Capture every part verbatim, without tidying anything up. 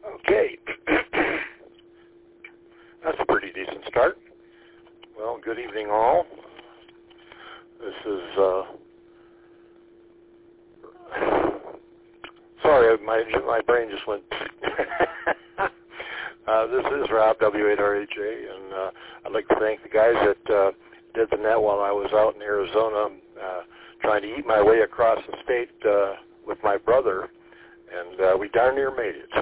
Okay. That's a pretty decent start. Well, good evening all. This is, uh, sorry, my my brain just went, uh, this is Rob, W eight R H A, and uh, I'd like to thank the guys that uh, did the net while I was out in Arizona uh, trying to eat my way across the state uh, with my brother, and uh, we darn near made it.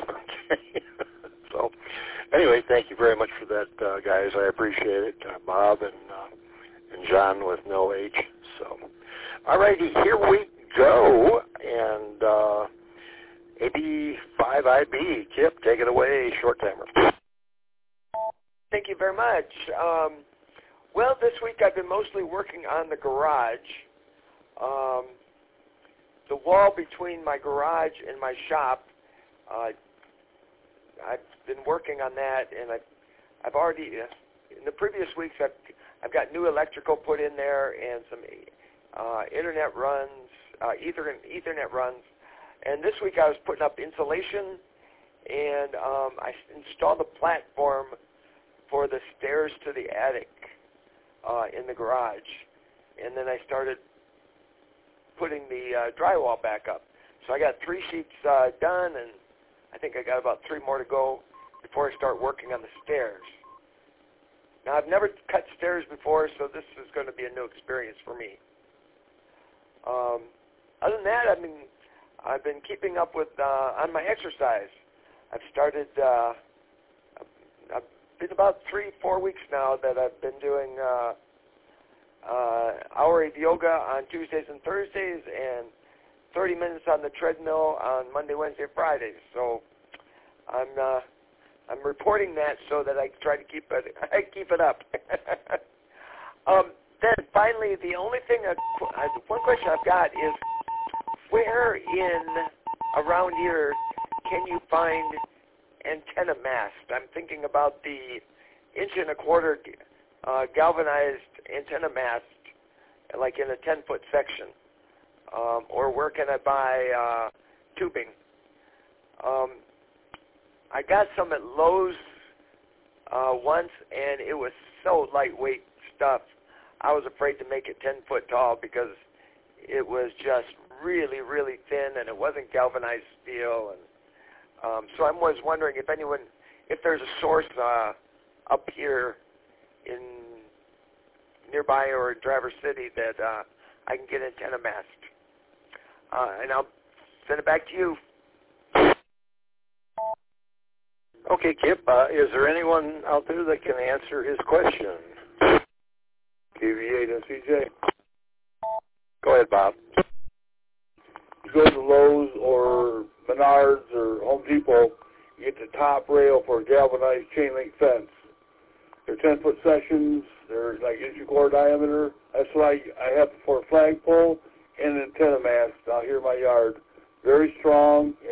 So, anyway, thank you very much for that, uh, guys. I appreciate it. Uh, Bob and uh, and John with no H. So, all righty, here we go. And uh, eighty-five I B, Kip, take it away, short timer. Thank you very much. Um, well, this week I've been mostly working on the garage. Um, the wall between my garage and my shop, uh, I've been working on that, and I've, I've already, in the previous weeks, I've, I've got new electrical put in there and some uh, internet runs, uh, Ethernet, Ethernet runs. And this week I was putting up insulation, and um, I installed a platform for the stairs to the attic uh, in the garage. And then I started putting the uh, drywall back up. So I got three sheets uh, done, and I think I got about three more to go before I start working on the stairs. Now, I've never cut stairs before, so this is going to be a new experience for me. Um, other than that, I've been, I've been keeping up with uh, on my exercise. I've started, uh, I've been about three, four weeks now that I've been doing uh, uh, hour of yoga on Tuesdays and Thursdays, and thirty minutes on the treadmill on Monday, Wednesday, Fridays. So I'm uh, I'm reporting that so that I try to keep it I keep it up. um, then finally, the only thing I, one question I've got is, where in around here can you find antenna mast? I'm thinking about the inch and a quarter uh, galvanized antenna mast, like in a ten foot section. Um, or where can I buy uh, tubing? Um, I got some at Lowe's uh, once, and it was so lightweight stuff. I was afraid to make it ten foot tall because it was just really, really thin, and it wasn't galvanized steel. And um, so I was wondering if anyone, if there's a source uh, up here in nearby or in Traverse City that uh, I can get antenna mast. Uh, and I'll send it back to you. Okay, Kip, uh, is there anyone out there that can answer his question? K V eight S C J. Go ahead, Bob. You go to Lowe's or Menards or Home Depot, you get the top rail for a galvanized chain link fence. They're ten foot sections. They're like inch and quarter diameter. That's what I, I have for a flagpole and an antenna mast out here in my yard. Very strong,